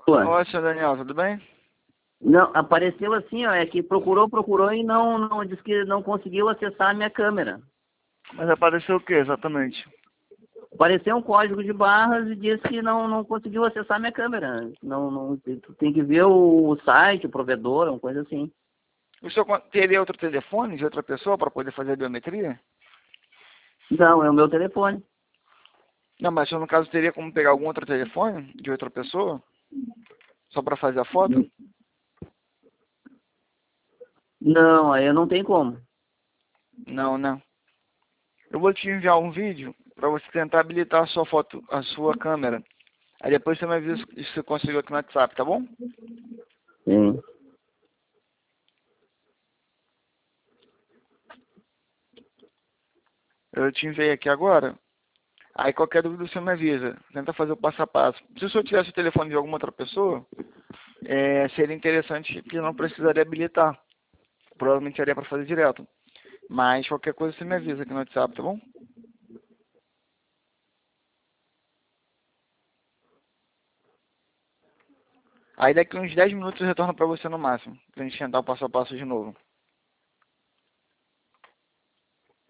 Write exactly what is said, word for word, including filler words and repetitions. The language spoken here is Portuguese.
Ué. Oi, senhor Daniel, tudo bem? Não, apareceu assim, ó, é que procurou, procurou e não, não disse que não conseguiu acessar a minha câmera. Mas apareceu o que exatamente? Apareceu um código de barras e disse que não, não conseguiu acessar a minha câmera. Não, não, tu tem que ver o site, o provedor, uma coisa assim. O senhor con- teria outro telefone de outra pessoa para poder fazer a biometria? Não, é o meu telefone. Não, mas o senhor, no caso, teria como pegar algum outro telefone de outra pessoa? Só para fazer a foto? Não, aí eu não tenho como. Não, não. Eu vou te enviar um vídeo para você tentar habilitar a sua foto, a sua câmera. Aí depois você me avisa se você conseguiu aqui no WhatsApp, tá bom? Sim. Eu te enviei aqui agora. Aí qualquer dúvida você me avisa. Tenta fazer o passo a passo. Se o senhor tivesse o telefone de alguma outra pessoa, é, seria interessante que não precisaria habilitar. Provavelmente daria para fazer direto. Mas qualquer coisa você me avisa aqui no WhatsApp, tá bom? Aí daqui uns dez minutos eu retorno para você no máximo. Pra gente tentar o passo a passo de novo.